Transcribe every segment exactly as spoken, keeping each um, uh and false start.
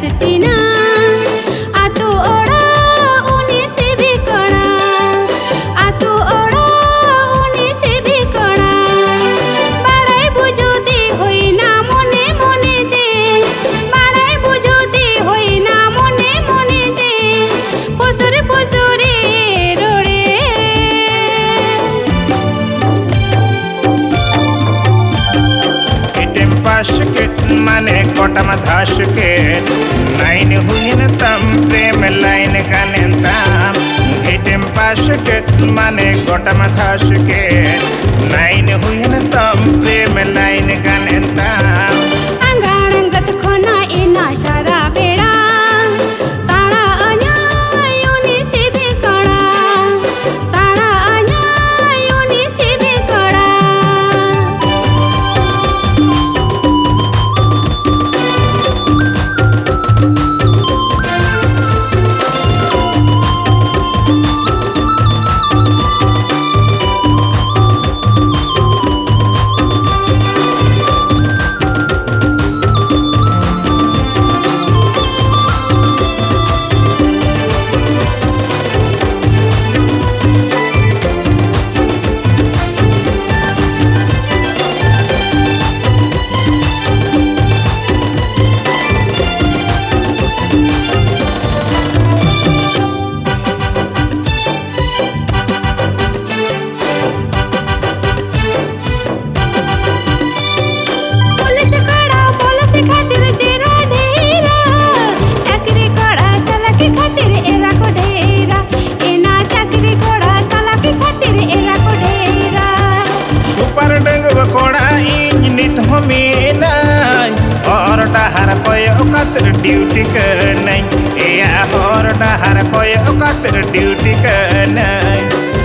बसतीना आतु ओड़ा उनी से भी कड़ा आतु ओड़ा उनी से भी कड़ा बाड़ाई बुझुदी होई ना मने मने दे बाड़ाई बुझुदी होई ना मने मने दे पसुरे पसुरे रोड़े इटेम पास के माने कोटम धाश के नाइन हुईन तम प्रेम लाइन गानेंताम इटेम पास के माने कोटम धाश के नाइन हुईन तम प्रेम लाइन गानेंताम अंगाणंगत खोना इना सारा बेड़ा ताड़ा आया योनी से भी कड़ा ताड़ा आया योनी से भी कड़ा पुलिस कड़ा पुलिस खातिर जेरा ढेरा चाकरी कड़ा चला के खातिर एरा को ढेरा एना चाकरी कड़ा चला के खातिर एरा को ढेरा सुपर डंग कोड़ा इन नित हो मेना और डहर कोय ओकतर ड्यूटी करनै या और डहर कोय ओकतर ड्यूटी करनै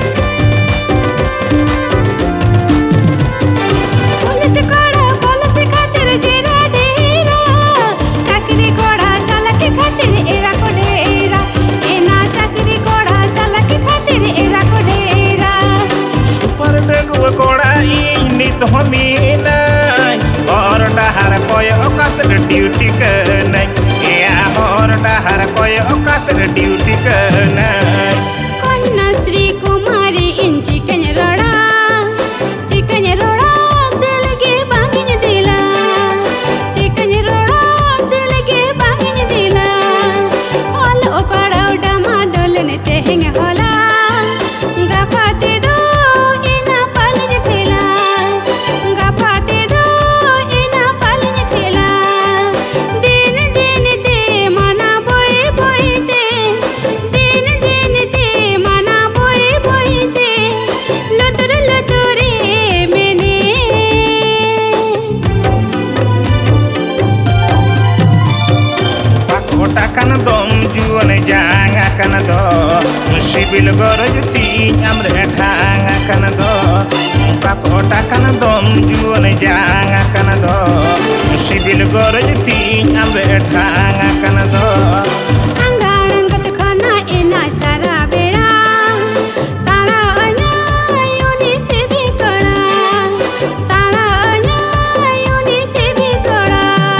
पुलिस कड़ा पुलिस खातिर जेरा ढेरा चाकरी कड़ा चला के खातिर एरा को ढेरा एना चाकरी कड़ा चला के खातिर एरा को ढेरा सुपर डंग कोड़ा इन नित हो मेना और डहर कोय ओकतर ड्यूटी करनै या और डहर कोय ओकतर ड्यूटी करनै कन्या श्री कुमारी इन चिकन रोड़ा चिकन रोड़ा दिल के बांगिन दिला चिकन रोड़ा दिल के बांगिन दिला ओलो पड़ाव डमा डोलन तेहंग होला गफाते दो इना पालिन फेला गफाते दो इना पालिन फेला दिन दिन ते मना बोई बोई ते दिन दिन ते मना बोई बोई ते लुतुर लुतुरे मेने pakota kan dom juone janga kan do sibil gorojti amre thanga kan do pakota kan dom juone janga kan do sibil gorojti amre thanga kan do अंगाणंगत खाना इना सारा बेड़ा ताड़ा आया योनी से भी कड़ा ताड़ा आया योनी से भी कड़ा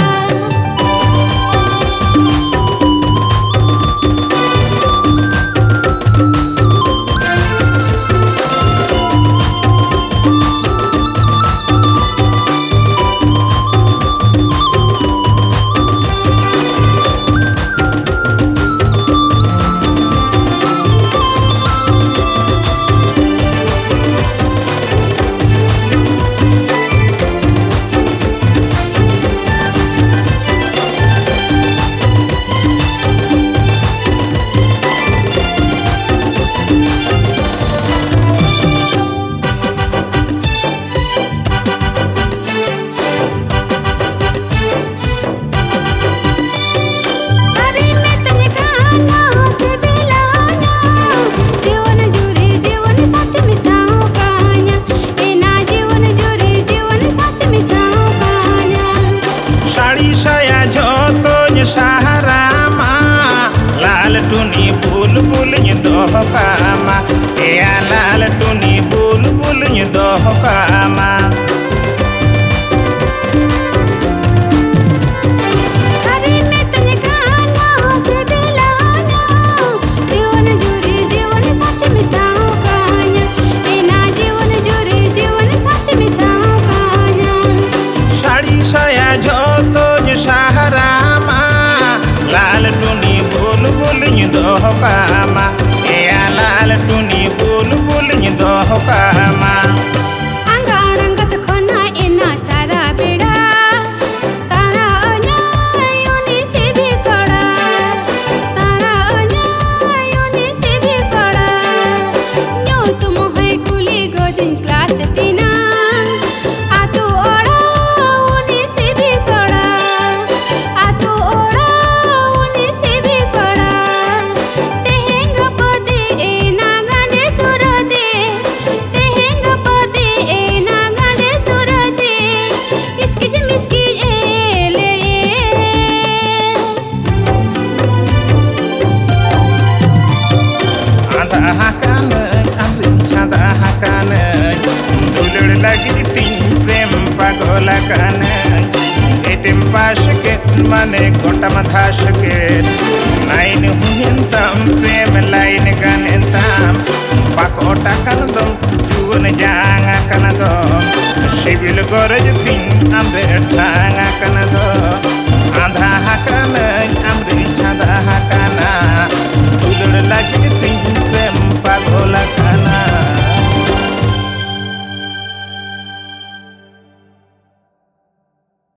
सारी में तने गाना से बिलाना जीवन जुरी जीवन साथ मिसाओ कान्या एना जीवन जुरी जीवन साथ मिसाओ कान्या साड़ी साया जोतो सहारा मा लाल टुनी बुल बुल दोह कामा या लाल टुनी बुल बुल दोह कामा सारी में तने गाना doho kama e alal tuni bul bul ni doho kama आंगन अंगत खोना एना सारा बेड़ा तारा अन्यायों से भी कड़ा तारा अन्यायों से भी कड़ा न्यू तुम है कुली गोदिन क्लास तीना आतु ओड़ा उन्हीं से भी कड़ा आतु ओड़ा उन्हीं से भी कड़ा तेहेंग पदे एना गांडे सुर दे तेहेंग पदे एना गांडे सुर दे इसकी जिम इसकी ए ले ada hakan ambil chanda hakan dulur lagi ting prem pagolakan etem pashke mane gotam dhashke nain huyentam prem lain ganentam pakota kanado jun janga kanado sibil goraj ting amber thanga kanado